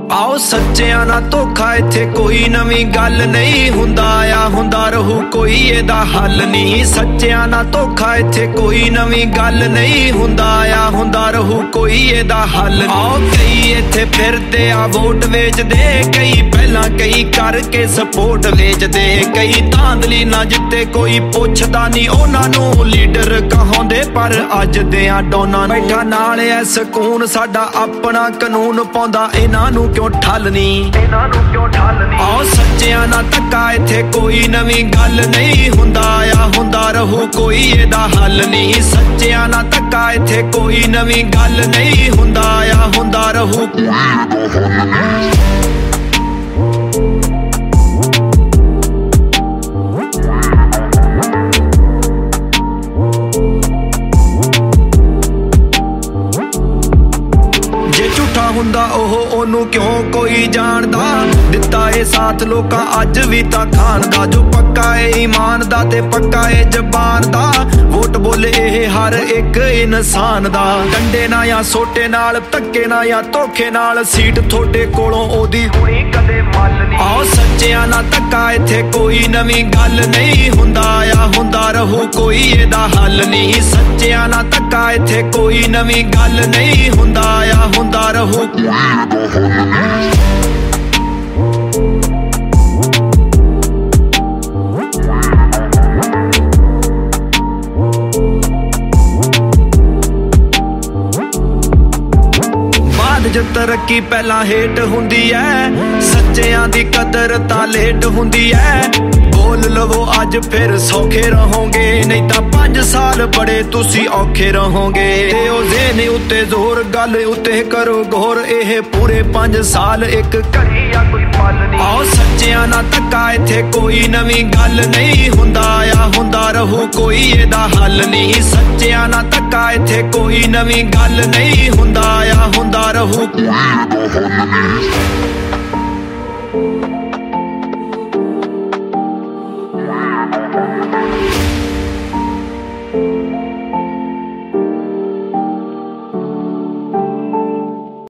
आओ सच्चियां ना धोखा इत्थे कोई नवीं गल नहीं हुंदा आ हुंदा रहू कोई एदा हल नहीं। सच्चियां ना धोखा इत्थे कोई नवीं गल नहीं हुंदा आ हुंदा रहू कोई एदा हल। आओ कई इत्थे फिरदे आ वोट वेचदे कई पहला कई करके सपोर्ट वेचदे कई धांधली ना जित्ते कोई पुछदा नहीं उन्हां नूं लीडर कहाउंदे पर अज दे आ डोना बैठा नाल ऐ सकून साडा अपना कानून पाउंदा इन्हां नूं क्यों ठलनी। आओ सच्चियां ना धक्का इत्थे कोई नवीं गल नहीं हुंदा आ हुंदा रहू कोई एदा हल नहीं। सच्चियां ना धक्का इत्थे कोई नवीं गल नहीं हुंदा आ हुंदा रहू हुंदा ओह ओनू क्यों कोई जानदा दिता ए साथ लोकां अज भी तां खान दा जो पक्का ए ईमान दा ते पक्का ए जबान दा वोट बोले ए हर एक इंसान दा। डंडे ना या सोटे नाल धक्के ना या धोखे नाल सीट थोड़े कोलों ओदी हुई कदे मल नहीं। आओ सच्चियां ना धक्का इत्थे कोई नवीं गल नहीं हुंदा आ हुंदा रहू कोई एदा हल नहीं। सच्चियां ना धक्का इत्थे कोई नवीं गल नहीं हुंदा आ हुंदा रहू ज तरक्की पहला हेट हुंदी है सच्चियां दी कदर तां लेट हुंदी है। बोल लवो अज फिर सौखे रहोगे नहीं तां 5 साल बड़े तुसी औखे रहोगे। ते ओ ज़हन उत्ते जोर गल उत्ते करो गौर एह पूरे 5 साल एक घड़ी या कोई पल नहीं। आओ सच्चियां ना धक्का इत्थे कोई नवीं गल नहीं हुंदा आ हुंदा रहू कोई एदा हल नहीं। सच्चियां ना धक्का इत्थे कोई नवीं गल नहीं हुंदा आ हुंदा रहू